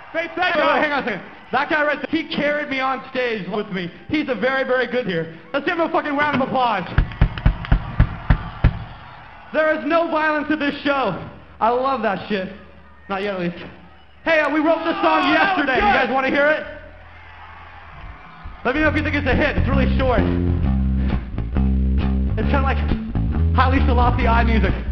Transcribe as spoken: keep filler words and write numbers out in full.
Faith, thank Wait, you. wait, hang on a second. That guy right there, he carried me on stage with me. He's a very, very good here. Let's give him a fucking round of applause. There is no violence in this show. I love that shit. Not yet, at least. Hey, uh, we wrote this song Oh, yesterday. You guys want to hear it? Let me know if you think it's a hit. It's really short. It's kind of like Haile Selassie eye music.